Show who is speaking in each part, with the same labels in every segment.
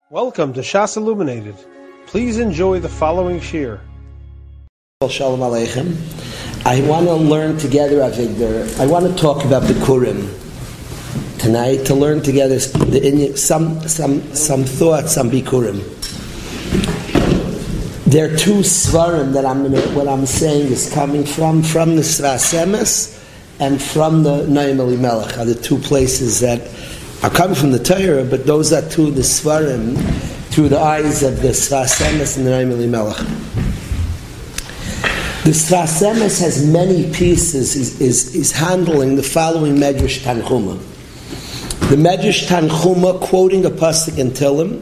Speaker 1: Welcome to Shas Illuminated. Please enjoy the following shir.
Speaker 2: Shalom Aleichem. I want to learn together, Avigdor. I want to talk about the Kurim tonight, to learn together some thoughts on Bikurim. There are two svarim that what I'm saying is coming from the Sras Emes and from the Noam Elimelech, are the two places that are coming from the Torah, but those are two of the Svarim through the eyes of the Sras Emes and the Noam Elimelech. The Sras Emes has many pieces, is handling the following Medrash Tanchuma. The Medrash Tanchuma, quoting a pasuk in Tehillim,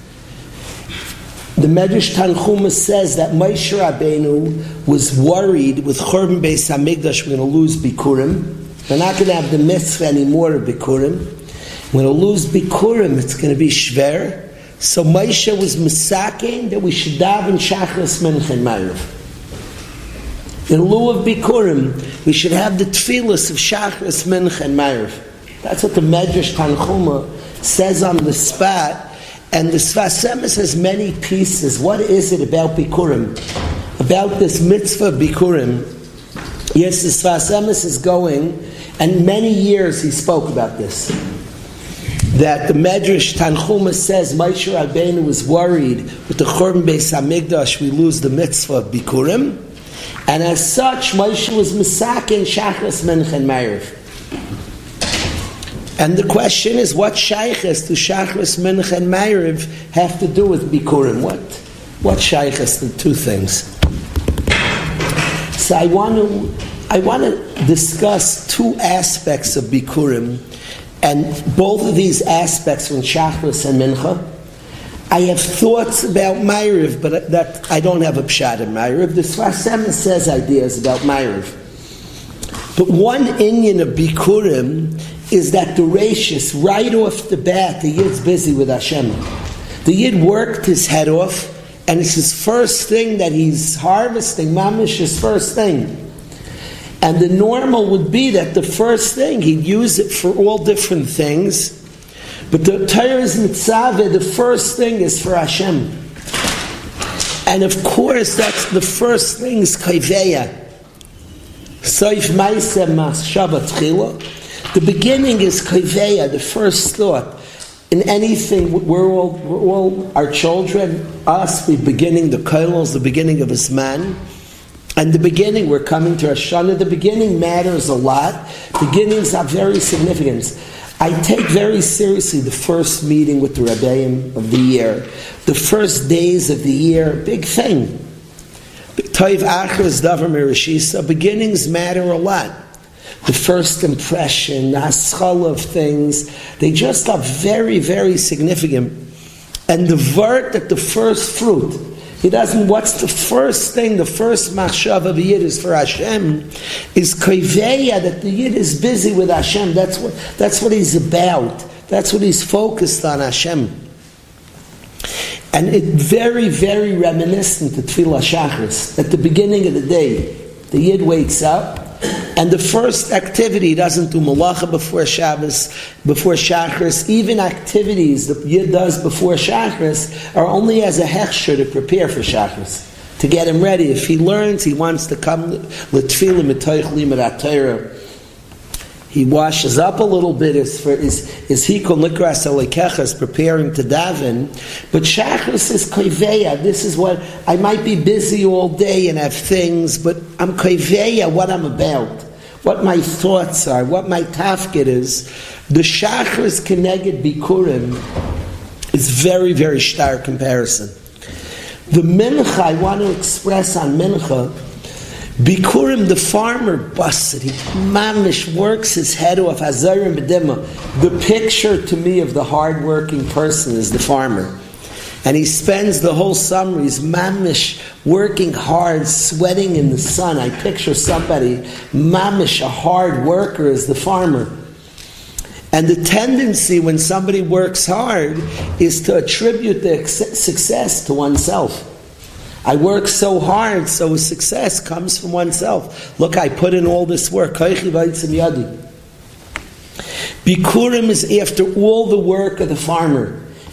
Speaker 2: the Medrash Tanchuma says that Moshe Rabbeinu was worried with Churban Beis Hamikdash, we're going to lose Bikurim. We're not going to have the mitzvah anymore of Bikurim. We're going to lose Bikurim, it's going to be shver. So Moshe was misaking that we should daven Shachris Mincha and Ma'ariv. In lieu of Bikurim, we should have the tefillas of Shachris Mincha and Ma'ariv. That's what the Medrash Tanchuma says on the spot. And the Sras Emes has many pieces. What is it about Bikurim? About this mitzvah of Bikurim? Yes, the Sras Emes is going, and many years he spoke about this. That the Medrash Tanchuma says Moshe Rabbeinu was worried with the Churban Beis Hamikdash we lose the mitzvah of Bikurim, and as such Moshe was misakin Shachris Mincha and Ma'ariv. And the question is, what shaykhs to Shachris Mincha and Ma'ariv have to do with Bikurim? What shaykhs to two things? So I want to discuss two aspects of Bikurim. And both of these aspects are in Shachris and Mincha. I have thoughts about Ma'ariv, but that I don't have a pshat in Ma'ariv. The Sras Emes says ideas about Ma'ariv. But one inyan of Bikurim is that the Rashis, right off the bat, the Yid's busy with Hashem. The Yid worked his head off, and it's his first thing that he's harvesting, mamish, his first thing. And the normal would be that the first thing, he'd use it for all different things. But the Torah's mitzvah, the first thing is for Hashem. And of course, that's the first thing is kaiveya. Soif ma'aseh machshava tchila. The beginning is kaiveya, the first thought. In anything, we're all our children, us, we're beginning, the kolos, the beginning of his man. And the beginning, we're coming to Rosh Hashanah. The beginning matters a lot. Beginnings are very significant. I take very seriously the first meeting with the Rebbeim of the year. The first days of the year, big thing. Toiv achas davar mereshisa. Beginnings matter a lot. The first impression, the haschala of things, they just are very, very significant. And the vert, that the first fruit, he doesn't, what's the first thing, the first machshav of the Yid is for Hashem, is kaiveya, that the Yid is busy with Hashem. That's what he's about. That's what he's focused on, Hashem. And it's very, very reminiscent to Tefillah Shachris. At the beginning of the day, the Yid wakes up, and the first activity, he doesn't do malacha before Shabbos, before Shachris. Even activities the Yid does before Shachris are only as a hechsher to prepare for Shachris, to get him ready. If he learns, he wants to come l'tefillah mitoich limud Torah. He washes up a little bit is hikol nikras alekechas, preparing to daven. But Shachris is kaiveya. This is what I might be busy all day and have things, but I'm kaiveya, what I'm about, what my thoughts are, what my tafkid is. The Shachris keneged Bikurim is very, very stark comparison. The Mincha, I want to express on Mincha, Bikurim, the farmer busted. He mamish works his head off. Hazarim b'dima. The picture to me of the hard-working person is the farmer. And he spends the whole summer, he's mamish, working hard, sweating in the sun. I picture somebody, mamish, a hard worker, is the farmer. And the tendency when somebody works hard is to attribute their success to oneself. I work so hard, so success comes from oneself. Look, I put in all this work. Bikurim is after all the work of the farmer.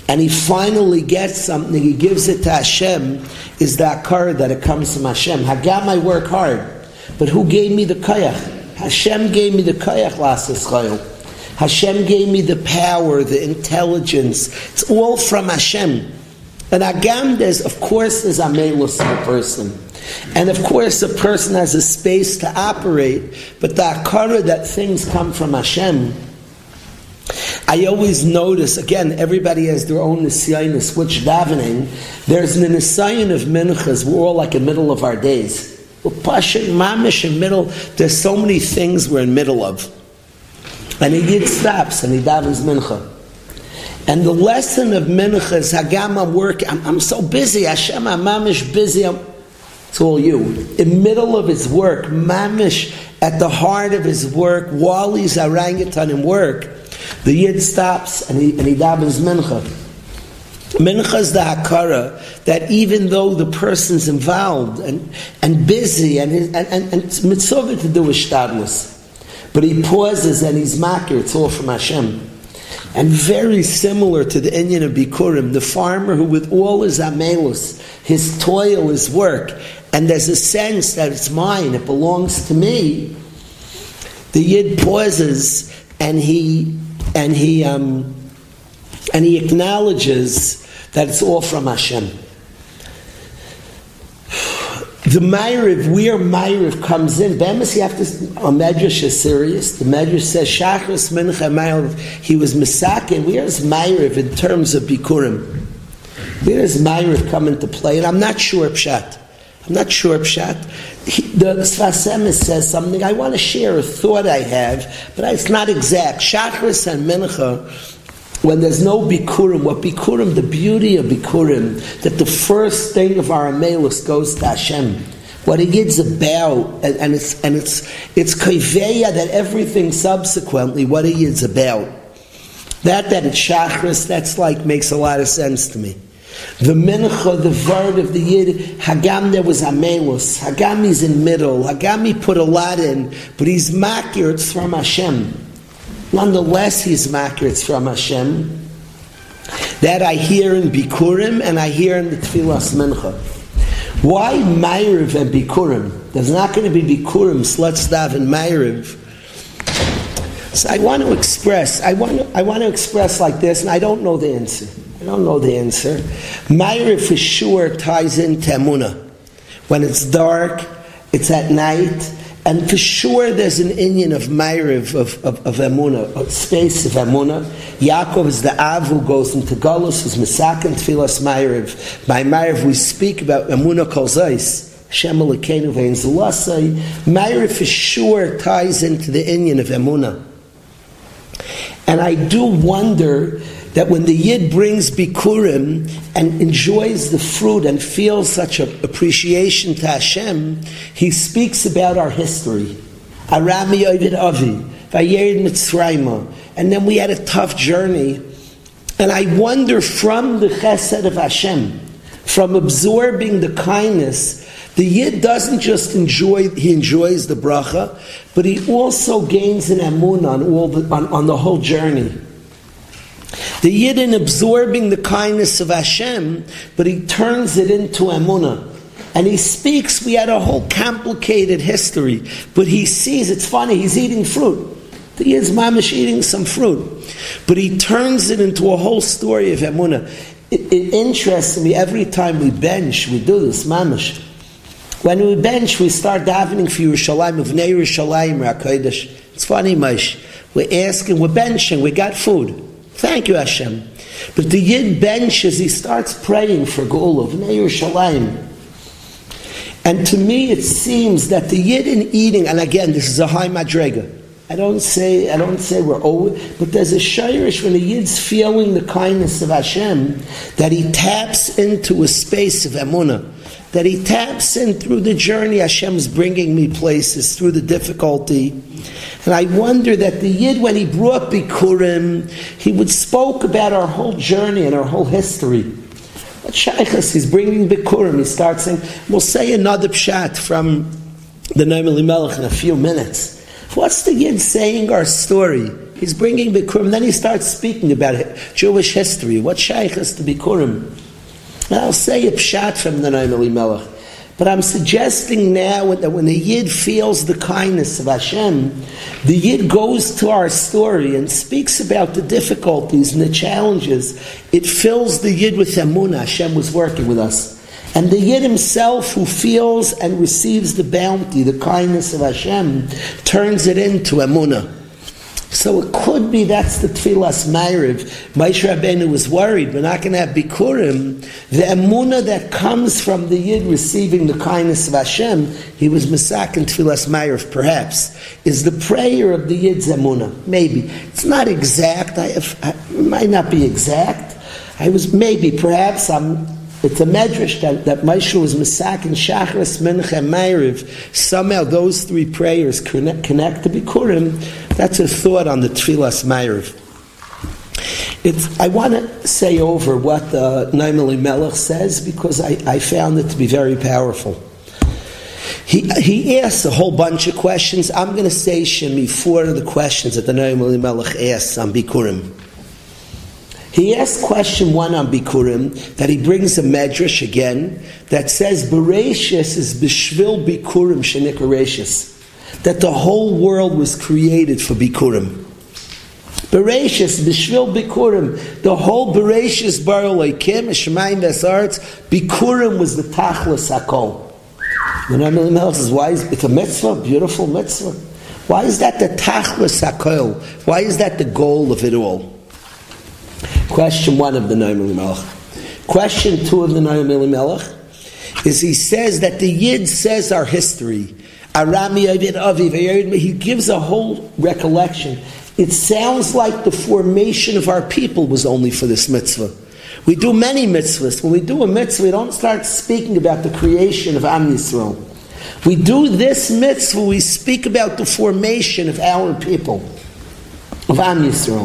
Speaker 2: and he finally gets something, he gives it to Hashem, is the akara that it comes from Hashem. Hagam, I work hard, but who gave me the koyach? Hashem gave me the koyach lasas chayil. Hashem gave me the power, the intelligence. It's all from Hashem. And Hagam, there's amelus in a person. And of course, a person has a space to operate, but the akara that things come from Hashem. I always notice, again, everybody has their own nisyanis, which davening. There's an nisyan of minchas, we're all like in the middle of our days. We're pashin, mamish, in middle. There's so many things we're in middle of. And he Yid stops and he davens mincha. And the lesson of mincha is, Hagam, I'm working, I'm so busy, Hashem, I'm mamish busy. It's all you. In the middle of his work, mamish, at the heart of his work, while he's orangutan in work, the Yid stops and he davens mincha. Mincha is the hakara that even though the person's involved and busy and it's mitzvah to do with shtadlus, but he pauses and he's makir, it's all from Hashem. And very similar to the inyan of Bikurim, the farmer who with all his amelus, his toil, his work, and there's a sense that it's mine, it belongs to me, the Yid pauses and he acknowledges that it's all from Hashem. The Ma'ariv, where Ma'ariv comes in, Bemis, you have to, a Medrash is serious. The Medrash says, Shachris Mincha Ma'ariv, he was Mesakin. Where is Ma'ariv in terms of Bikurim? Where does Ma'ariv come into play? And I'm not sure Pshat. The Sfas Emes says something, I want to share a thought I have, but it's not exact. Shachris and Mincha, when there's no Bikurim, the beauty of Bikurim, that the first thing of our Amelus goes to Hashem. What it is about, and it's Kaiveya that everything subsequently, what it is about. That it's Shachris, that's like, makes a lot of sense to me. The mincha, the word of the Yid, Hagam, there was Amelus. Hagam is in middle. Hagam, he put a lot in, but he's makir, it's from Hashem. Nonetheless, he's makir, it's from Hashem. That I hear in Bikurim and I hear in the Tfilas Mincha. Why Ma'ariv and Bikurim? There's not going to be Bikurim, so let's daven Ma'ariv. So I want to express like this, and I don't know the answer. Ma'ariv for sure ties into Emunah. When it's dark, it's at night, and for sure there's an inyan of Ma'ariv, of Emunah, a space of Emunah. Yaakov is the Av who goes into Galus, who's Mesaken Tfilas Ma'ariv. By Ma'ariv we speak about Emunah Kol Zais. Hashem Elokeinu Ve'en Zulasai. Ma'ariv for sure ties into the inyan of Emunah. And I do wonder that when the Yid brings Bikurim and enjoys the fruit and feels such an appreciation to Hashem, he speaks about our history. Arami Ovid Avi, Vayered Mitzrayma, and then we had a tough journey. And I wonder, from the chesed of Hashem, from absorbing the kindness, the Yid doesn't just he enjoys the bracha, but he also gains an emunah on the whole journey. The Yid, in absorbing the kindness of Hashem, but he turns it into emunah. And he speaks, we had a whole complicated history, but he sees, it's funny, he's eating fruit. The Yid's mamish eating some fruit. But he turns it into a whole story of emunah. It interests me, every time we bench, we do this, mamish. When we bench, we start davening for Yerushalayim, of Nei Yerushalayim, Rakodesh. It's funny, Moshe. We're asking, we're benching, we got food. Thank you, Hashem. But the Yid benches, he starts praying for Geula, of Nei Yerushalayim. And to me, it seems that the Yid in eating, and again, this is a high madrega. I don't say we're over, but there's a shayrish when the Yid's feeling the kindness of Hashem, that he taps into a space of emunah, that he taps in through the journey Hashem's bringing me places, through the difficulty. And I wonder that the Yid, when he brought Bikurim, he would spoke about our whole journey and our whole history. What shaykhs, he's bringing Bikurim, he starts saying, we'll say another pshat from the Noam Elimelech in a few minutes. What's the Yid saying our story? He's bringing Bikurim. Then he starts speaking about Jewish history. What shaykh is to Bikurim? I'll say a pshat from the Noam Elimelech. But I'm suggesting now that when the Yid feels the kindness of Hashem, the Yid goes to our story and speaks about the difficulties and the challenges. It fills the Yid with emunah. Hashem was working with us. And the Yid himself, who feels and receives the bounty, the kindness of Hashem, turns it into emunah. So it could be that's the Tfilas Ma'ariv. Moshe Rabbeinu was worried, we're not going to have Bikurim. The emunah that comes from the Yid receiving the kindness of Hashem, he was Mesak in Tfilas Ma'ariv perhaps, is the prayer of the Yid's emunah. Maybe. It's not exact. It might not be exact. It's a medrash that Moshe was Mesak in Shachris, Mincha, and Ma'ariv. Somehow those three prayers connect to Bikurim. That's a thought on the Tfilas Ma'ariv. I want to say over what the Noam Elimelech says because I found it to be very powerful. He asks a whole bunch of questions. I'm going to say, Shemi, 4 of the questions that the Noam Elimelech asks on Bikurim. He asks question 1 on Bikurim, that he brings a medrash again, that says, Bereshis is Bishvil Bikurim Shenikar Reshis. That the whole world was created for Bikurim. Bereshis, Bishvil Bikurim. The whole Bereshis Bar Elokim, Shemayim Vesarts, Bikurim was the Tachlis HaKol. The Noam Elimelech says, why is it's a mitzvah, beautiful mitzvah? Why is that the Tachlis HaKol? Why is that the goal of it all? Question 1 of the Noam Elimelech. Question 2 of the Noam Elimelech is he says that the Yid says our history. Arami Avid Aviv. He gives a whole recollection. It sounds like the formation of our people was only for this mitzvah. We do many mitzvahs. When we do a mitzvah, we don't start speaking about the creation of Am Yisrael. We do this mitzvah, we speak about the formation of our people, of Am Yisrael.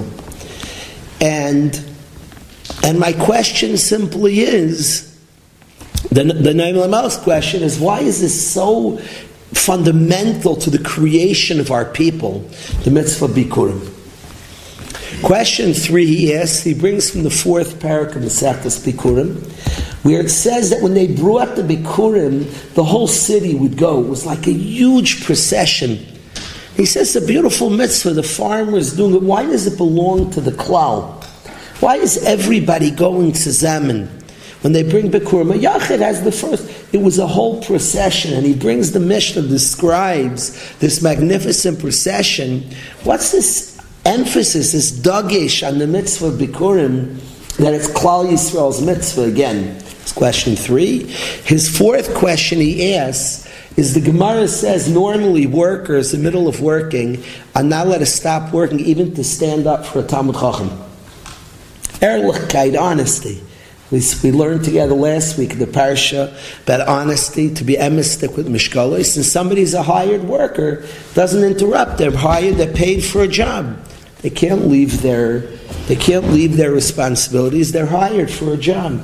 Speaker 2: And my question simply is, the Noam Elimelech's question is, why is this so fundamental to the creation of our people, the mitzvah Bikurim? Question 3 he brings from the 4th parak of Masechtas Bikurim, where it says that when they brought the Bikurim, the whole city would go. It was like a huge procession. He says it's a beautiful mitzvah, the farmers doing it. Why does it belong to the klal? Why is everybody going to Zaman when they bring Bikurim? A Yachid has the first. It was a whole procession, and he brings the Mishnah, describes this magnificent procession. What's this emphasis, this dagesh on the mitzvah of Bikurim, that it's Klal Yisrael's mitzvah again? It's question 3. His 4th question he asks is, the Gemara says normally workers in the middle of working are not allowed to stop working even to stand up for a Talmud Chacham. Ehrlichkeit, honesty. We learned together last week in the parsha about honesty, to be emistic with mishkalos, and somebody's a hired worker, doesn't interrupt. They're hired, they're paid for a job. They can't leave their responsibilities. They're hired for a job.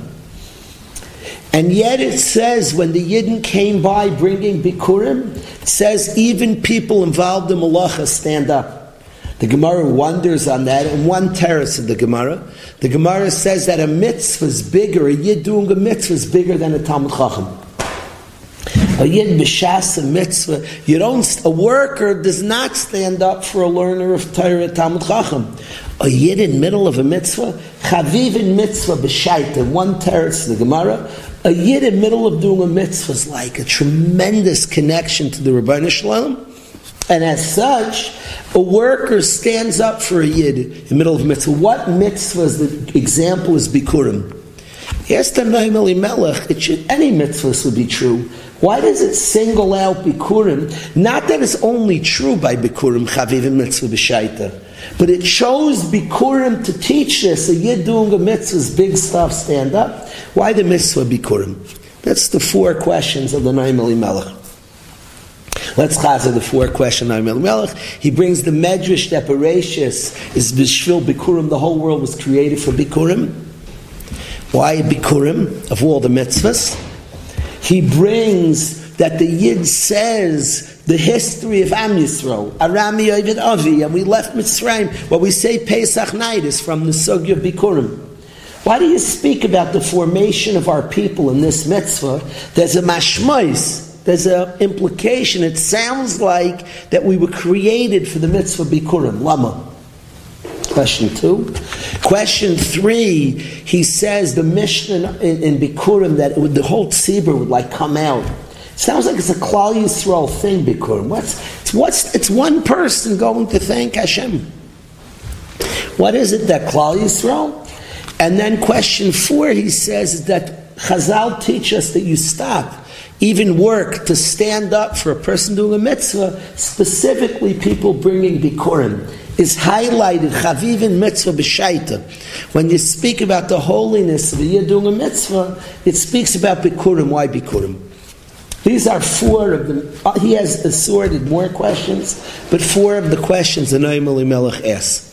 Speaker 2: And yet it says, when the Yidden came by bringing Bikurim, it says even people involved in Malacha stand up. The Gemara wonders on that. In one terrace of the Gemara says that a mitzvah is bigger, a Yid doing a mitzvah is bigger than a Talmud Chacham. A Yid b'shas a mitzvah, a worker does not stand up for a learner of Torah, Talmud Chacham. A Yid in the middle of a mitzvah, chaviv in mitzvah b'shaita, one terrace of the Gemara, a Yid in the middle of doing a mitzvah is like a tremendous connection to the Rebbeinu Shalom. And as such, a worker stands up for a Yid in the middle of a mitzvah. What mitzvah is the example is Bikurim? Ask the Noam Elimelech, any mitzvahs would be true. Why does it single out Bikurim? Not that it's only true by Bikurim, Chaviv and Mitzvah B'Shaita, but it chose Bikurim to teach this. A Yid doing a mitzvah is big stuff, stand up. Why the mitzvah Bikurim? That's the 4 questions of the Noam Elimelech. Let's chazer the 4 questions of Noam Elimelech. He brings the medrash that Bereshis is Bishvil Bikurim. The whole world was created for Bikurim. Why Bikurim of all the mitzvahs? He brings that the Yid says the history of Am Yisrael, Arami Ovid Avi, and we left Mitzrayim, what we say Pesach night is from the Sugya of Bikurim. Why do you speak about the formation of our people in this mitzvah? There's a mashmois, there's an implication. It sounds like that we were created for the mitzvah Bikurim. Lama. Question 2. Question 3, he says the Mishnah in Bikurim that the whole tzibur would like come out. It sounds like it's a Klal Yisrael thing, Bikurim. It's one person going to thank Hashem. What is it that Klal Yisrael? And then question 4, he says that Chazal teach us that you stop, even work, to stand up for a person doing a mitzvah, specifically people bringing Bikurim, is highlighted, Chavivin mitzvah b'shaita. When you speak about the holiness of a Yid doing a mitzvah, it speaks about Bikurim. Why Bikurim? These are 4 of them. He has assorted more questions, but 4 of the questions the Noam Elimelech asks.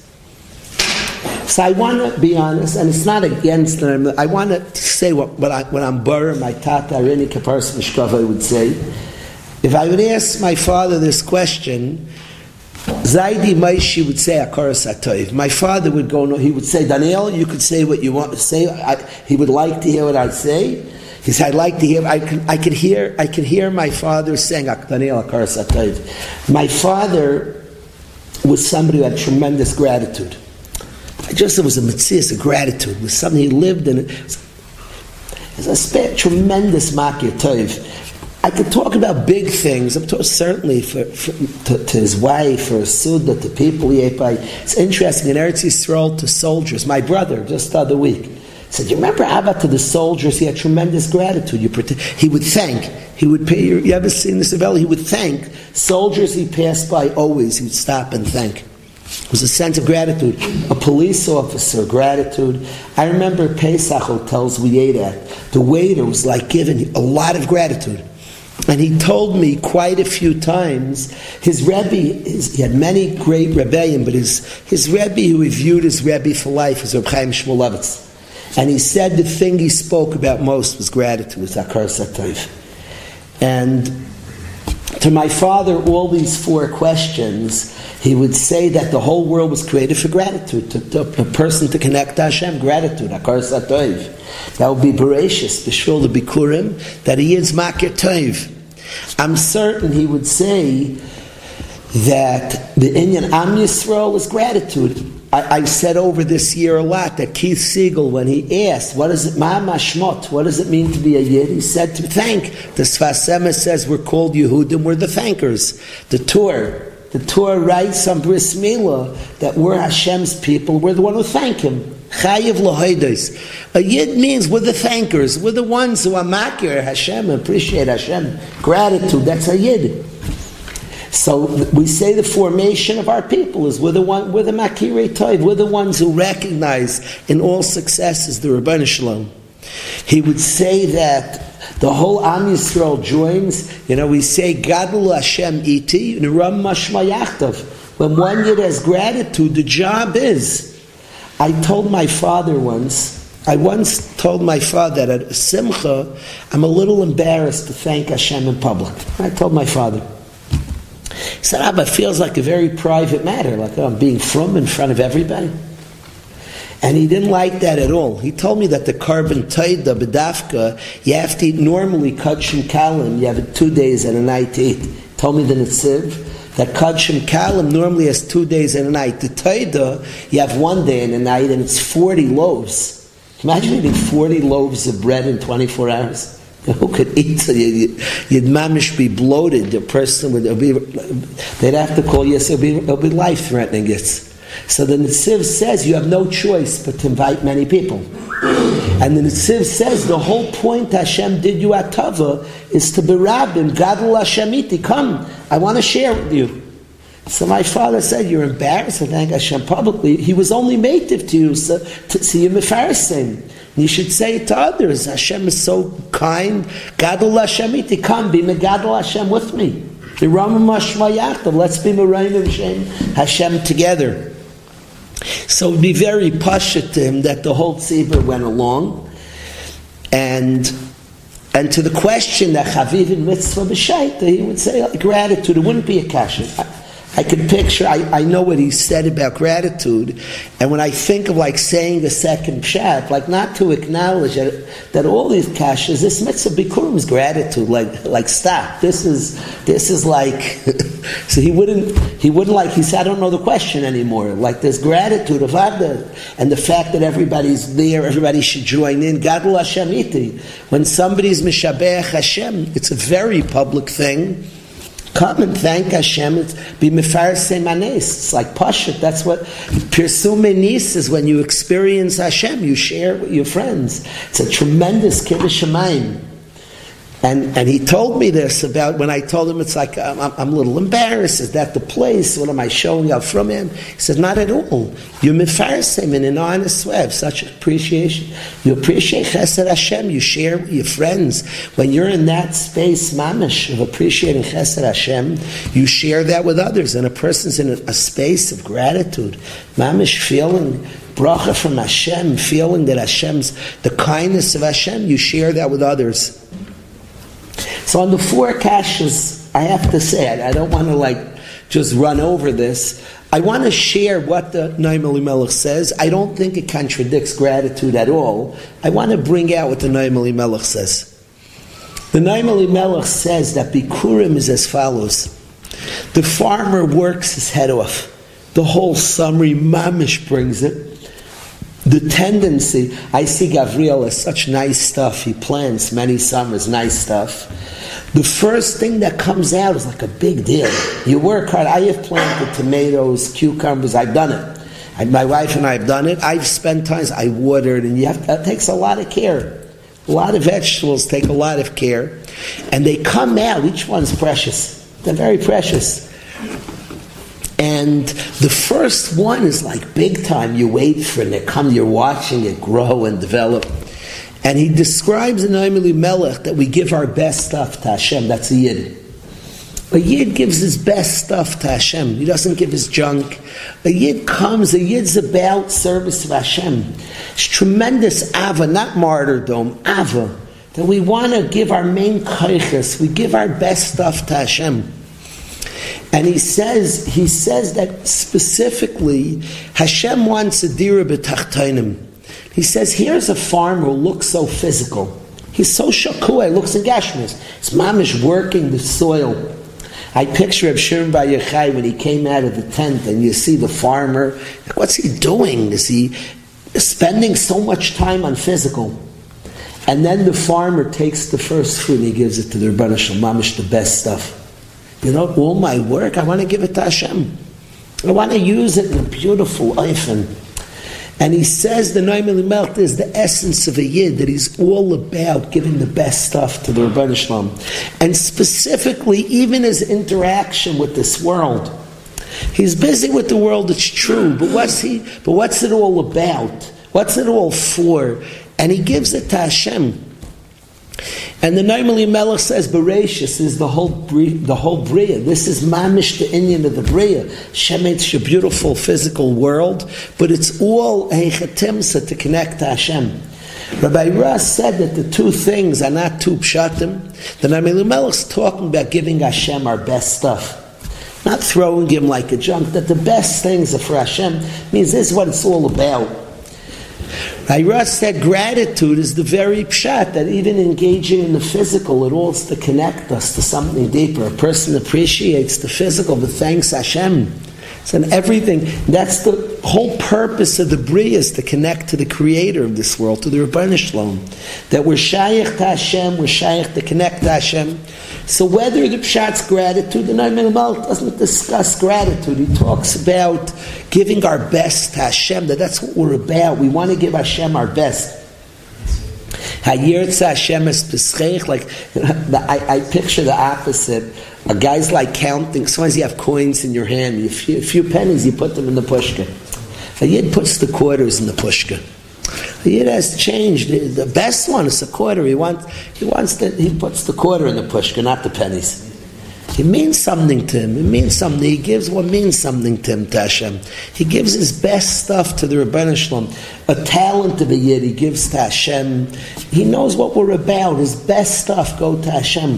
Speaker 2: So I want to be honest, and it's not against them. I want to say what I'm Burr, my Tata Arini Kapars Mishkava would say. If I would ask my father this question, Zaidi Maishi would say Akaras Atoiv. My father would go, he would say, Daniel, you could say what you want to say. He would like to hear what I say. He said, I'd like to hear, I could hear my father saying, Daniel Akaras Atoiv. My father was somebody who had tremendous gratitude. It was a mitzvah, a gratitude. It was something he lived in. It was a tremendous makir tov. I could talk about big things. I'm talking certainly to his wife, for his suda, to people he ate by. It's interesting, in Eretz Yisrael, to soldiers. My brother, just the other week, said, you remember Abba to the soldiers? He had tremendous gratitude. He would thank. He would pay. You ever seen this? He would thank soldiers he passed by always. He would stop and thank. It was a sense of gratitude. A police officer, gratitude. I remember Pesach hotels we ate at. The waiter was like giving a lot of gratitude. And he told me quite a few times, his Rebbe, he had many great Rebbeim, but his Rebbe, who he viewed as Rebbe for life, was Reb Chaim Shmulevitz. And he said the thing he spoke about most was gratitude, was Akaras Atoiv. And to my father, all these 4 questions, he would say that the whole world was created for gratitude, to a person to connect to Hashem, gratitude, Akaras Atoiv. That would be Bereshis, the Shul, the Bikurim, that he is Makir Toiv. I'm certain he would say that the Inyan Am Yisrael is gratitude. I said over this year a lot that Keith Siegel, when he asked, what does it mean to be a Yid? He said to thank. The Sfas Emes says we're called Yehudim, we're the thankers. The Torah writes on Bris Milah that we're Hashem's people, we're the one who thank Him. Chayiv l'hoidos. A Yid means we're the thankers, we're the ones who are makir Hashem, appreciate Hashem. Gratitude, that's a Yid. So we say the formation of our people is we're the makirei tov, we're the ones who recognize in all successes the Rebbeinu Shalom. He would say that the whole Am Yisrael joins. We say Gadol Hashem iti neram mashma yachtav. When one Yid has gratitude, the job is. I once told my father that at a simcha, I'm a little embarrassed to thank Hashem in public. I told my father. He said, Abba, it feels like a very private matter, like I'm being frum in front of everybody. And he didn't like that at all. He told me that the carbon taida, bedafka, you have to eat normally kachim kalim, you have 2 days and a night to eat. He told me the Netziv, that kachim kalim normally has 2 days and a night. The taida, you have 1 day and a night, and it's 40 loaves. Imagine eating 40 loaves of bread in 24 hours. Who could eat? So you'd mamish be bloated. The person they'd have to call you. So it'll be life-threatening. So the Netziv says you have no choice but to invite many people. And the Netziv says the whole point Hashem did you at Tava is to be rabbim, Gadol Hashemiti, come, I want to share with you. So my father said, you're embarrassed to thank Hashem publicly. He was only native to you, so to see you mefarsim. You should say it to others. Hashem is so kind. Gadol Hashemiti, come, be megadol Hashem with me. Let's be merayim Hashem together. So it would be very pashut to him that the whole tzibur went along, and And to the question that Chaviv in mitzvah b'shaita, he would say gratitude. It wouldn't be a kasha. I can picture, I know what he said about gratitude, and when I think of like saying the second pshat, like not to acknowledge that all these kashas, this mitzvah bikurim is gratitude, like stop. This is like, so he wouldn't like, he said, I don't know the question anymore. Like there's gratitude of Avda, and the fact that everybody's there, everybody should join in. Gadol Hashem iti. When somebody's mishabeach Hashem, it's a very public thing. Come and thank Hashem. Be mefarsei manes. It's like pashut. That's what pirsume manes is. When you experience Hashem, you share with your friends. It's a tremendous kiddush shamayim. And he told me this about when I told him it's like I'm a little embarrassed. Is that the place? What am I showing up from him? He said, not at all. You mefarsim in an honest way. I have such appreciation. You appreciate Chesed Hashem. You share with your friends. When you're in that space, mamish, of appreciating Chesed Hashem, you share that with others. And a person's in a space of gratitude, mamish, feeling bracha from Hashem, feeling that Hashem's the kindness of Hashem. You share that with others. So on the four kashas, I have to say, I don't want to just run over this. I want to share what the Noam Elimelech says. I don't think it contradicts gratitude at all. I want to bring out what the Noam Elimelech says. The Noam Elimelech says that Bikurim is as follows. The farmer works his head off. The whole summary mamish brings it. The tendency, I see Gavriel as such nice stuff. He plants many summers, nice stuff. The first thing that comes out is like a big deal. You work hard. I have planted tomatoes, cucumbers. I've done it. My wife and I have done it. I've spent times, I watered, and that takes a lot of care. A lot of vegetables take a lot of care. And they come out, each one's precious. They're very precious. And the first one is like big time. You wait for it. You're watching it grow and develop. And he describes in Noam Elimelech that we give our best stuff to Hashem. That's a Yid. A Yid gives his best stuff to Hashem. He doesn't give his junk. A Yid's about service of Hashem. It's tremendous ava, not martyrdom, ava. That we want to give our main kaiches. We give our best stuff to Hashem. And he says that specifically, Hashem wants a dira b'tachtonim. He says, here's a farmer who looks so physical. He's so shakua, looks in Gashmis. His mamish working the soil. I picture Reb Shimon Bar Yochai when he came out of the tent and you see the farmer. What's he doing? Is he spending so much time on physical? And then the farmer takes the first fruit and he gives it to the Rebbeinu Shalom, mamish the best stuff. You know, all my work, I want to give it to Hashem. I want to use it in a beautiful oifen. And he says the Noam Elimelech is the essence of a Yid, that he's all about giving the best stuff to the Rebbeinu Shalom. And specifically, even his interaction with this world. He's busy with the world, it's true, but what's it all about? What's it all for? And he gives it to Hashem. And the Noam Elimelech says, Bereshis is the whole Bria. This is mamish the Indian of the Bria. Shemet's your beautiful physical world, but it's all heichatimsa to connect to Hashem. Rabbi Ras said that the two things are not two pshatim. The Noam Elimelech's talking about giving Hashem our best stuff. Not throwing him like a junk, that the best things are for Hashem. Means this is what it's all about. Ira said gratitude is the very pshat, that even engaging in the physical, it all is to connect us to something deeper. A person appreciates the physical, but thanks Hashem. So everything, that's the whole purpose of the Bria, is to connect to the creator of this world, to the Rebbeinu Shalom. That we're shaykh to Hashem, we're shaykh to connect to Hashem. So whether the pshat's gratitude, the Noam Elimelech doesn't discuss gratitude. He talks about giving our best to Hashem, that's what we're about. We want to give Hashem our best. Hayirtza Hashem es peschech, like I picture the opposite. A guy's like counting. Sometimes you have coins in your hand. A few pennies, you put them in the pushka. A Yid puts the quarters in the pushka. A Yid has changed. The best one is a quarter. He puts the quarter in the pushka, not the pennies. It means something to him. It means something. He gives what means something to him, to Hashem. He gives his best stuff to the Rebbeinu Shalom. A talent of a Yid he gives to Hashem. He knows what we're about. His best stuff go to Hashem.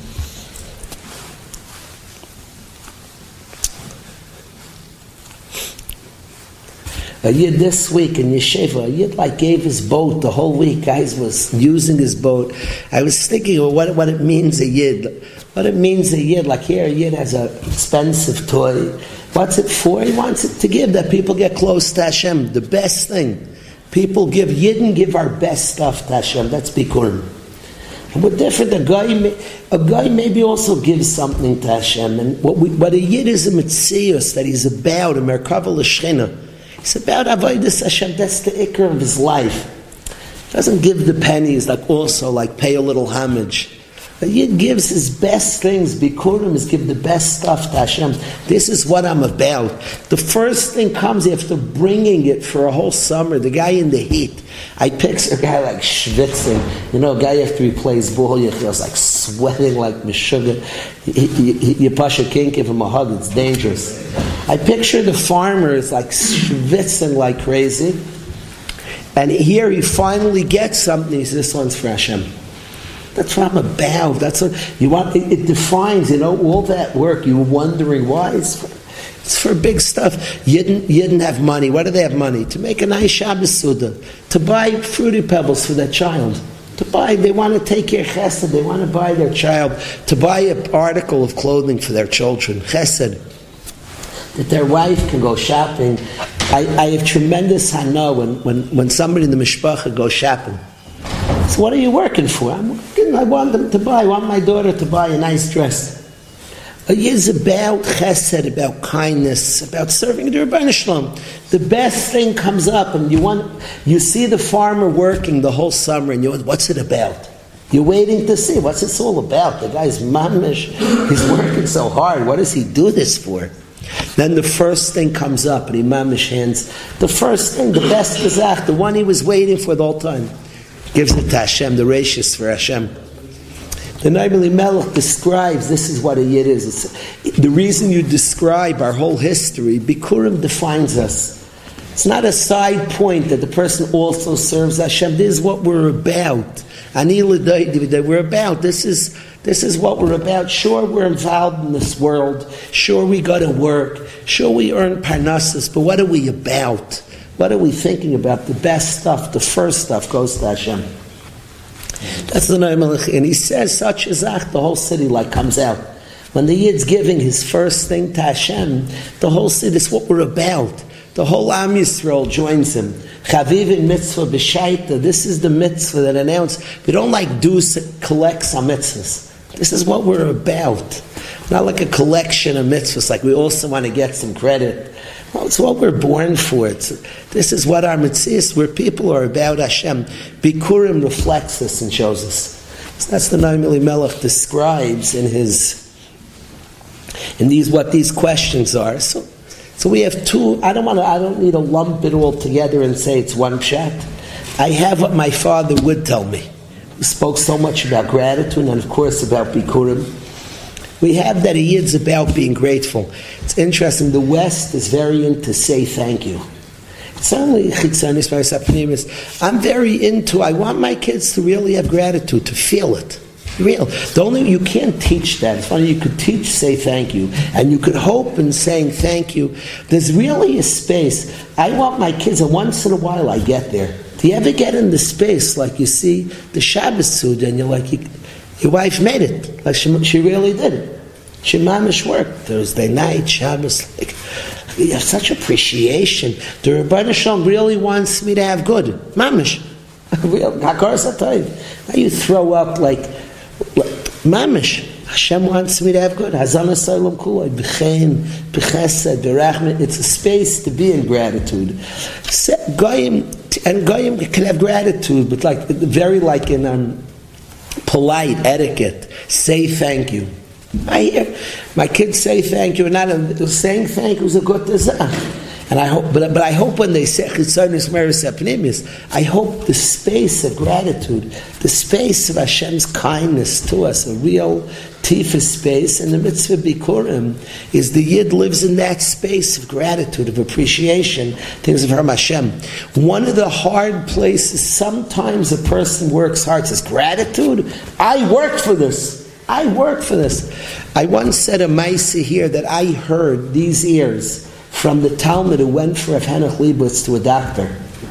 Speaker 2: A Yid this week in Yeshiva, a Yid gave his boat the whole week. Guys was using his boat. I was thinking of what it means a Yid. What it means a Yid. Like here, a Yid has an expensive toy. What's it for? He wants it to give, that people get close to Hashem. The best thing. People give, Yidden give our best stuff to Hashem. That's Bikurim. And we're different. A guy maybe also gives something to Hashem. And what a Yid is a Metzius, that he's about, a Merkava L'Shchina. It's about Avodas Hashem. That's the ikar of his life. He doesn't give the pennies, like pay a little homage. But Yid gives his best things. Bikurim is give the best stuff to Hashem. This is what I'm about. The first thing comes after bringing it for a whole summer. The guy in the heat. I picture a guy like schwitzing. A guy after he plays ball, he feels like sweating like Meshuggah. You Pasha can't give him a hug. It's dangerous. I picture the farmer is like schwitzing like crazy. And here he finally gets something. He says, this one's for Hashem. That's what I'm about. That's what you want. It defines, all that work. You were wondering why. It's for big stuff. Yidden have money. Why do they have money? To make a nice Shabbos Suda. To buy Fruity Pebbles for their child. They want to take care of chesed. They want to buy their child. To buy an article of clothing for their children. Chesed. That their wife can go shopping. I have tremendous hana when somebody in the mishpacha goes shopping. So what are you working for? I want them to buy. I want my daughter to buy a nice dress. A Yid is about chesed, about kindness, about serving the Rebbeinu Shalom. The best thing comes up, and you see the farmer working the whole summer, and you wonder, what's it about? You're waiting to see what's this all about. The guy's mamish. He's working so hard. What does he do this for? Then the first thing comes up, and he mamish hands. The first thing, the best gazach, the one he was waiting for the whole time. Gives it to Hashem, the rashis for Hashem. The Naim Melech describes, this is what a Yid is. The reason you describe our whole history, Bikurim defines us. It's not a side point that the person also serves Hashem. This is what we're about. We're about. This is what we're about. Sure, we're involved in this world. Sure, we go to work. Sure, we earn parnassus. But what are we about? What are we thinking about? The best stuff, the first stuff goes to Hashem. That's the Naim Melech. And he says such as that, the whole city comes out. When the Yid's giving his first thing to Hashem, the whole city, this is what we're about. The whole Am Yisrael joins him. Chavivin mitzvah b'shaita. This is the mitzvah that announced, we don't collect some mitzvahs. This is what we're about. Not like a collection of mitzvahs, like we also want to get some credit. Well, it's what we're born for. This is what our mitzvah is, where people are about Hashem. Bikurim reflects this and shows us. So that's the Naim Melech describes what these questions are. So we have two. I don't need to lump it all together and say it's one pshat. I have what my father would tell me. He spoke so much about gratitude and of course about Bikurim. We have that a Yid's about being grateful. It's interesting, the West is very into say thank you. It's only I'm very into, I want my kids to really have gratitude, to feel it. Real. You can't teach that. It's funny, you could teach say thank you, and you could hope in saying thank you. There's really a space. I want my kids, and once in a while I get there. Do you ever get in the space, like you see the Shabbos Suda, and you're like, your wife made it. Like she really did it. She mamish worked Thursday night, Shabbos. You have such appreciation. The Rebbeinu Shalom really wants me to have good. Mamish. Now you throw up like mamish. Hashem wants me to have good. Hazana Salam Kulay, B'chein, B'chesed, B'rachmet. It's a space to be in gratitude. Goyim can have gratitude, but very in polite etiquette. Say thank you. I hear my kids say thank you, and saying thank you is a good desire. And I hope, but I hope when they say I hope the space of gratitude, the space of Hashem's kindness to us, a real tifa space, and the mitzvah bikurim is the yid lives in that space of gratitude, of appreciation, things of Hashem. One of the hard places, sometimes a person works hard, says, gratitude? I worked for this. I worked for this. I once said a maisa here that I heard these ears from the Talmud who went for Rav Henoch Leibowitz to a doctor.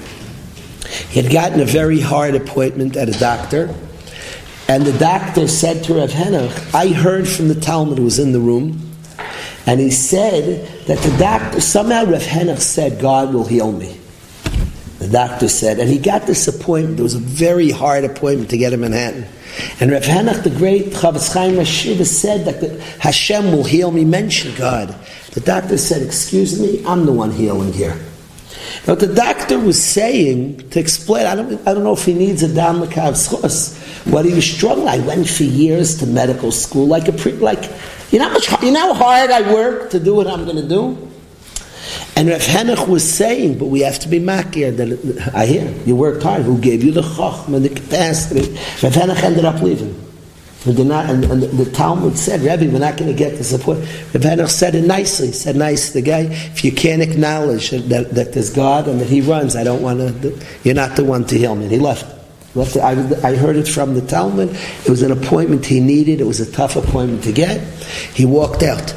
Speaker 2: He had gotten a very hard appointment at a doctor, and the doctor said to Rav Henoch, I heard from the Talmud who was in the room, and he said that the doctor, somehow Rav Henoch said, God will heal me. The doctor said, and he got this appointment. It was a very hard appointment to get in Manhattan. And Rav Henoch, the great Chavetz Chaim Rashiva, said that Hashem will heal me. Mention God. The doctor said, excuse me, I'm the one healing here. Now, what the doctor was saying, to explain, I don't know if he needs a dam l'kav schos. What he was struggling, I went for years to medical school, you know how hard I work to do what I'm going to do? And Rav Henoch was saying, but we have to be makir, that I hear, you worked hard, who gave you the chokhmah, the capacity? Rav Henoch ended up leaving. And the Talmud said, Rebbe, we're not going to get the support. Rav Henoch said it nicely, to the guy, if you can't acknowledge that there's God and that He runs, I don't want to, you're not the one to heal me. And he left. I heard it from the Talmud. It was an appointment he needed. It was a tough appointment to get. He walked out.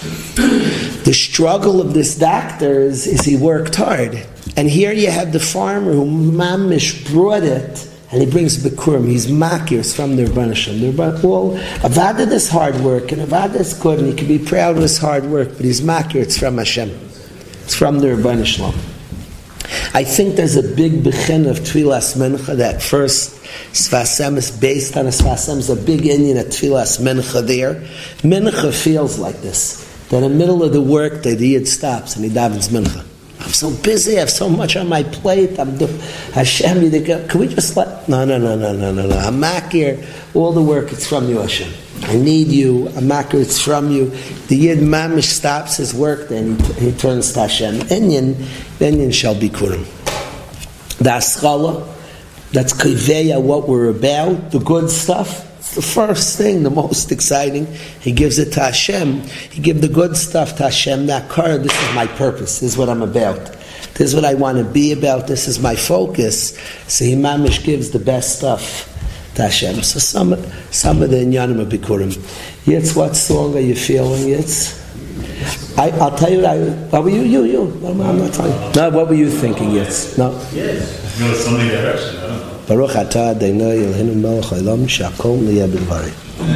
Speaker 2: The struggle of this doctor is he worked hard. And here you have the farmer who mamish brought it, and he brings bikurim. He's makirs from the Rebbeinu Shalom. Well, Avada is hard work, and Avada is good, and he can be proud of his hard work, but he's makir, it's from Hashem. It's from the Rebbeinu Shalom. I think there's a big bechin of Tfilas Mincha, that first Sfasem is based on a Sfasem, is a big Indian at Tfilas Mincha there. Mincha feels like this. That in the middle of the work day, the Yid stops and he davens mincha. I'm so busy, I have so much on my plate, Hashem, can we just let... No. I'm makir, all the work, it's from you, Hashem. I need you, I'm makir, it's from you. The Yid mamish stops his work day and he turns to Hashem. Inyan shall be kurim. The aschala, that's kiveya, what we're about, the good stuff. The first thing, the most exciting, he gives it to Hashem. He gives the good stuff to Hashem. This is my purpose. This is what I'm about. This is what I want to be about. This is my focus. So he mamish gives the best stuff to Hashem. So some of the inyanim of Bikurim. Yitz, what song are you feeling, Yitz? I'll tell you. What were you? I'm not telling you. No, what were you thinking, Yitz? No.
Speaker 3: Yes. Go something direction. I don't know.
Speaker 2: Baruch atah Adonai Eloheinu melech haolam shehakol niyeh b'dvaro.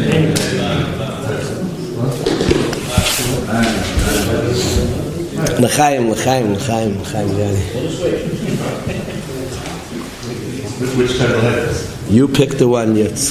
Speaker 2: L'chaim, Yani.
Speaker 3: Which kind of letters?
Speaker 2: You pick the one, Yitz.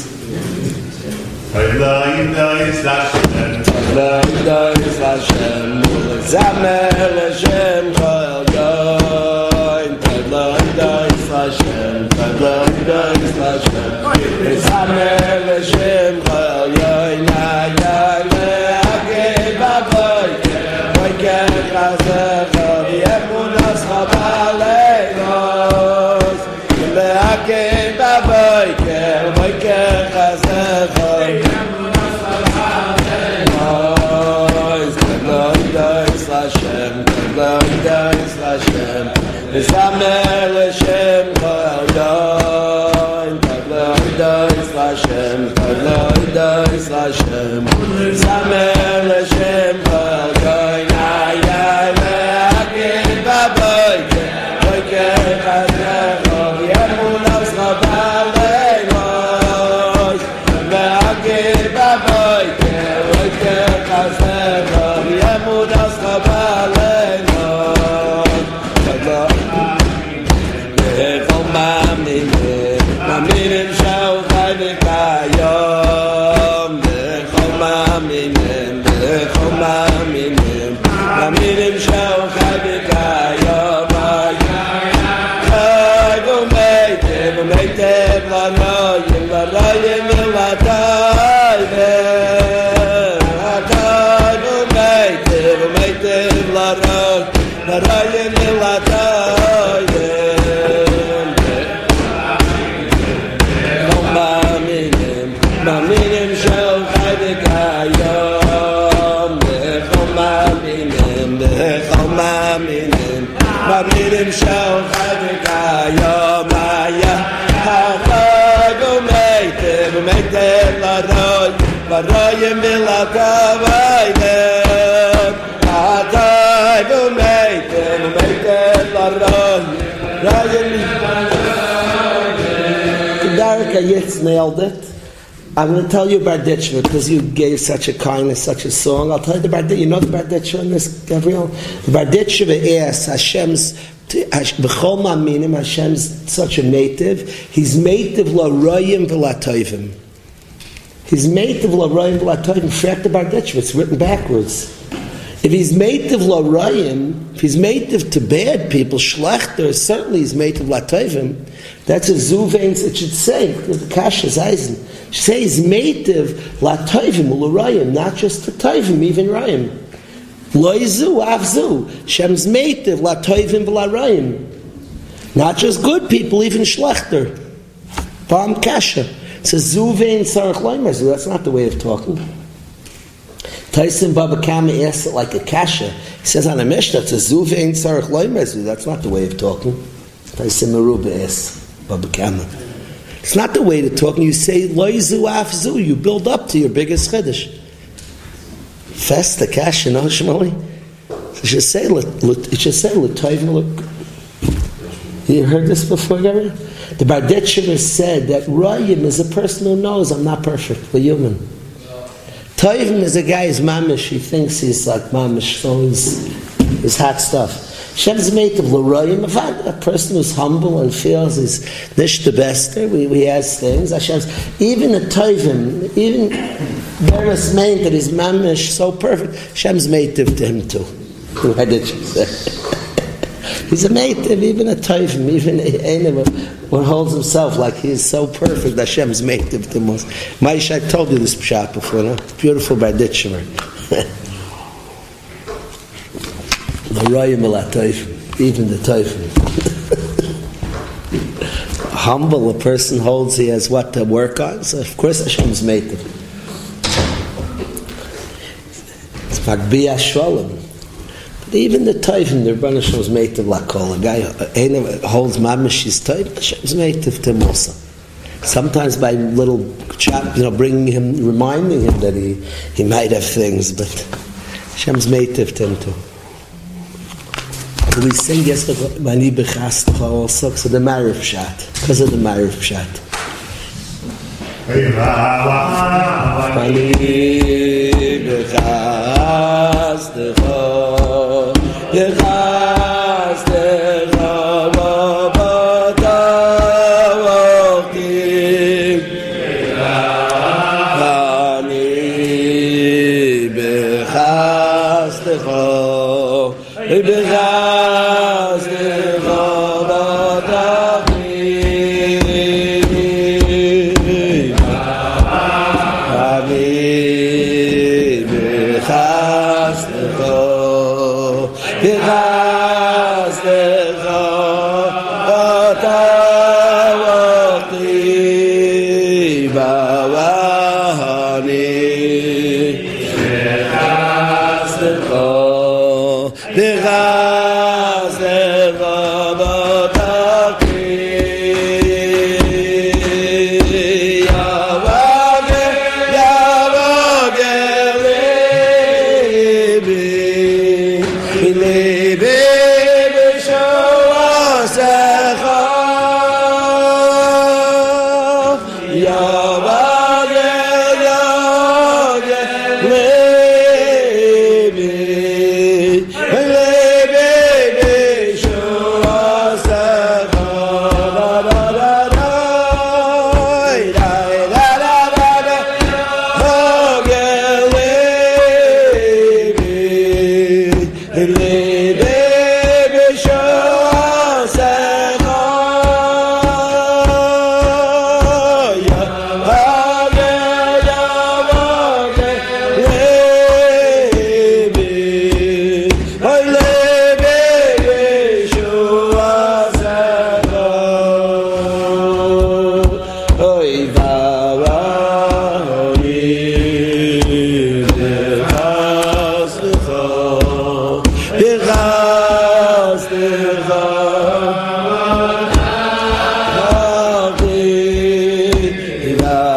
Speaker 4: Maminim shel chai
Speaker 2: Amirim shel chayvika yomaya Hachag umeitiv laroy Varoyim vilakavayim Hachag umeitiv laroy Darka Yitz nailed it. I'm going to tell you Barditchva because you gave such a kindness, such a song. I'll tell you the Barditchva. You know the Barditchva in this, Gabriel? The Barditchva asks Hashem's B'chol Ma'aminim. Hashem's such a native. He's native l'royim v'latoivim. He's native l'royim v'latoivim. Forget the Barditchva. It's written backwards. If he's native l'royim, if he's native to bad people, shlechter, certainly he's native l'atoivim. That's a zuveins. It should say the Kasha's Eisen. It should say he's native l'atoivim l'royim, not just to toivim, even royim. Loizu avzu. Shem's native l'atoivim v'l'royim. Not just good people, even shlechter. Bam Kasha. It says zuveins sarach loimazu. That's not the way of talking. Tyson Baba Kama asks it like a kasha. He says on a Mishnah, it's a zuv ein tzarech loimezu. That's not the way of talking. Tyson Meruba asks Baba Kama. It's not the way to talk. You say loizu afzu. You build up to your biggest chiddush. Festa kasha, no Shmoli. It should say l'toivim. You heard this before, Gabriel? The Barditchva said that Rayim is a person who knows I'm not perfect, we're human. Toivim is a guy who's mamish, he thinks he's like mamish, so he's hot stuff. Shem's made of l'royim, a person who's humble and feels he's nish the bester, we has things. Hashem's, even a toivim, even Beres meant that he's mamish, so perfect, Shem's made to him too. Why did you say? He's a native, even a toivim, even one holds himself like he is so perfect. Hashem's native to most. Maish, I told you this pshat before, no? Beautiful by Ditchmer. The royim el toivim, even the toivim. Humble, a person holds he has what to work on, so of course Hashem's native. It's Magbiya Shalom. Even the Taivim, the Rebbeinu Shalom is native lakol. A guy holds mamish his Taivim, Hashem's native to him also. Sometimes by little chat, bringing him, reminding him that he might have things, but Hashem's native to him too. We sing yesterday, Mani Bechastecha also, because of the Ma'ariv Pshat. Because of the Ma'ariv Pshat. Mani Bechastecha
Speaker 4: Yahweh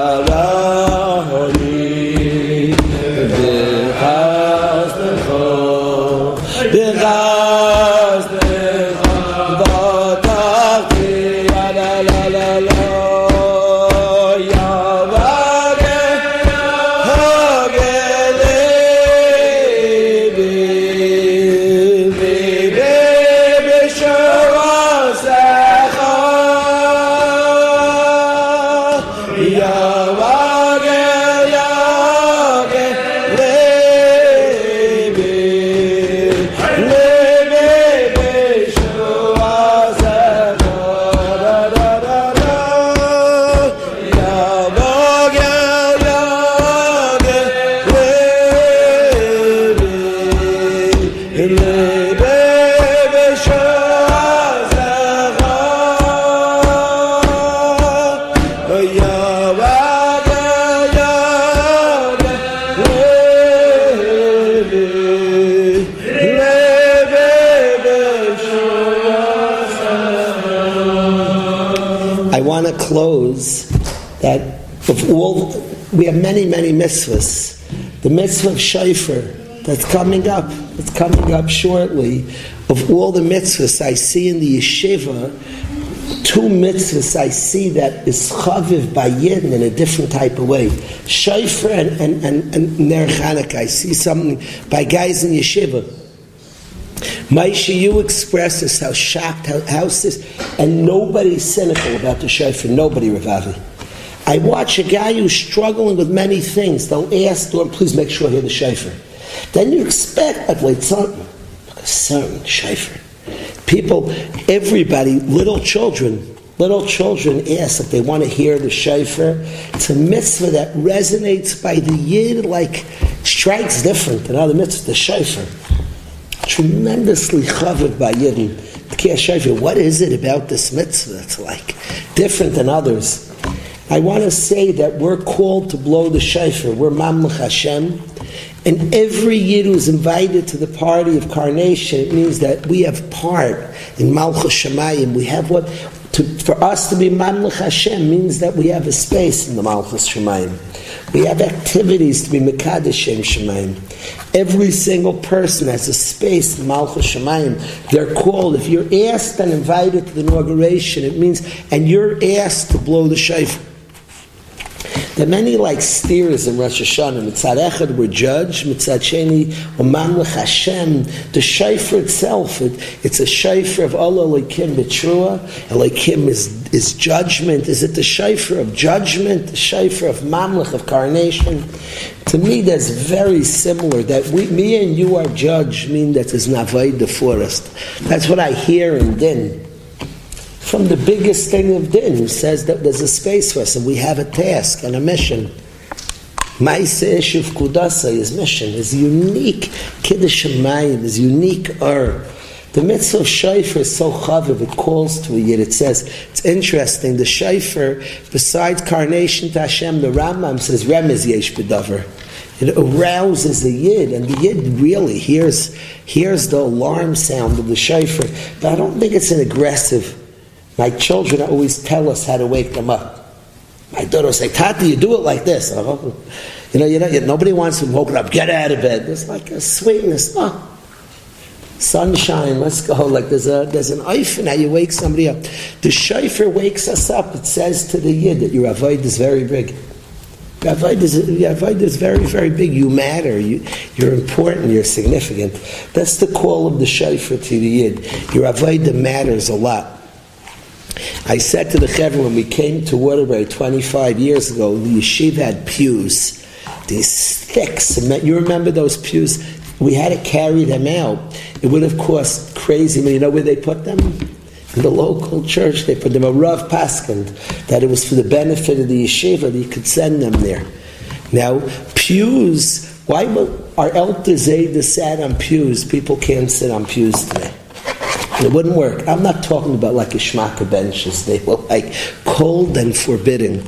Speaker 2: I want to close that of all, we have many, many mitzvahs. The mitzvah of shofar that's coming up shortly. Of all the mitzvahs I see in the yeshiva, two mitzvahs I see that is chaviv by Yidden in a different type of way. Shofar and Ner Chanukah. I see something by guys in yeshiva. Maisha, you express this, how shocked, how this, and nobody's cynical about the shofar. Nobody, Ravavi. I watch a guy who's struggling with many things. They'll ask, Lord, please make sure I hear the shofar. Then you expect, like, wait, something, like a certain shofar. People, everybody, little children ask if they want to hear the shofar. It's a mitzvah that resonates by the Yid, like, strikes different than other mitzvahs, the shofar. Tremendously chaviv by Yidden. What is it about this mitzvah that's like different than others? I want to say that we're called to blow the shofar. We're Mamlech Hashem. And every Yid who's invited to the party of carnation, it means that we have part in Malchus Shemayim. We have for us to be Mamlech Hashem means that we have a space in the Malchus Shemayim. We have activities to be Mekadesh Shem Shemayim. Every single person has a space in Malchus Shemayim. They're called, if you're asked and invited to the inauguration, it means, and you're asked to blow the shofar. There are many like steers in Rosh Hashanah. Mitzad Echad, we're judged. Mitzad Sheni, Mamlech Hashem. The shofar itself, it's a shofar of Allah Elokim B'Trua. Elokim is judgment. Is it the shofar of judgment? The shofar of Mamlech, of carnation? To me, that's very similar. That me and you are judged mean that there's Navaid the forest. That's what I hear in Din. From the biggest thing of Din, who says that there's a space for us and we have a task and a mission. Ma'aseh Ishuv Kudasa, his mission, is unique. Kiddush Shamayim is unique. The mitzvah of shofar is so chaviv, it calls to a Yid. It says, it's interesting, the shofar, besides carnation to Hashem, the Rambam says, Remez Yesh B'Davar. It arouses the Yid, and the Yid really hears the alarm sound of the shofar. But I don't think it's an aggressive. My children always tell us how to wake them up. My daughter will say, Tati, you do it like this. Nobody wants them woken up, get out of bed. There's like a sweetness. Sunshine, let's go. Like there's an eif in how you wake somebody up. The shofar wakes us up. It says to the Yid that your avoid is very big. Your avoid is very, very big. You matter. You're important. You're significant. That's the call of the shofar to the Yid. Your avoid matters a lot. I said to the Chevron when we came to Waterbury 25 years ago, the yeshiva had pews, these thick cement. You remember those pews? We had to carry them out. It would have cost crazy money. You know where they put them? In the local church. They put them a Rav Paskind, that it was for the benefit of the yeshiva that you could send them there. Now, pews, why our Elter Zayda sat on pews? People can't sit on pews today. It wouldn't work. I'm not talking about like Ishmaka benches. They were like cold and forbidding.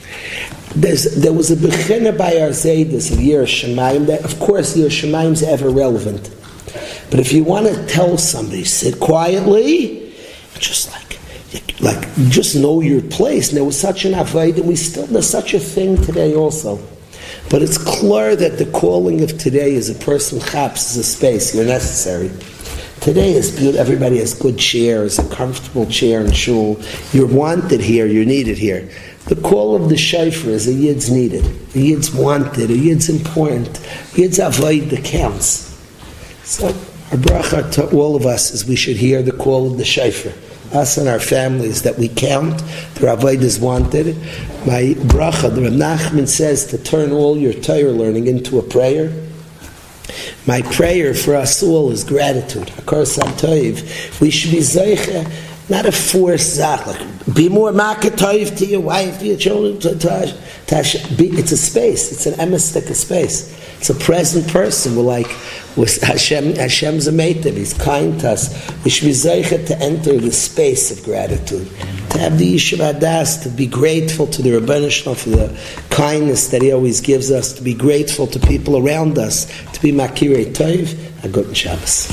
Speaker 2: There was a bechina by our Zaydas of Yer Shemayim that, of course, Yer Shemayim is ever relevant. But if you want to tell somebody, sit quietly, just like, like just know your place. And there was such an avoid, and there's such a thing today also. But it's clear that the calling of today is a person chaps is a space. You're necessary. Today is beautiful. Everybody has good chairs, a comfortable chair in shul. You're wanted here. You're needed here. The call of the shofar is a yid's needed. A yid's wanted. A yid's important. A yid's avoid that counts. So our bracha to all of us is we should hear the call of the shofar. Us and our families, that we count. The avoid is wanted. My bracha, the Reb Nachman says to turn all your Torah learning into a prayer. My prayer for us all is gratitude. We should be zeicha, not a forced zach. Like, be more makatoiv to your wife, to your children. It's a space. It's an emistic space. It's a present person. We're like, Hashem's a meitiv. He's kind to us. We should be zeicha to enter the space of gratitude. To have the Yishuv Hadas, to be grateful to the Rebbeinu Shalom for the kindness that He always gives us, to be grateful to people around us, to be Makirei Tov, a good Shabbos.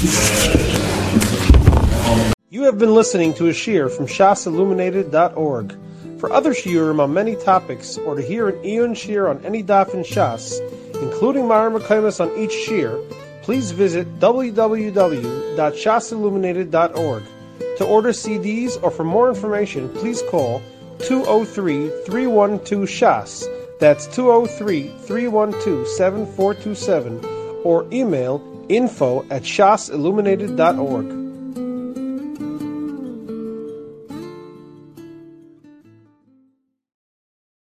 Speaker 1: You have been listening to a shiur from shasilluminated.org. For other shiurim on many topics, or to hear an Iyun shiur on any daf in Shas, including Mareh Mekomos on each shiur, please visit www.shasilluminated.org. To order CDs or for more information, please call 203-312-SHAS. That's 203-312-7427, or email info@shasilluminated.org.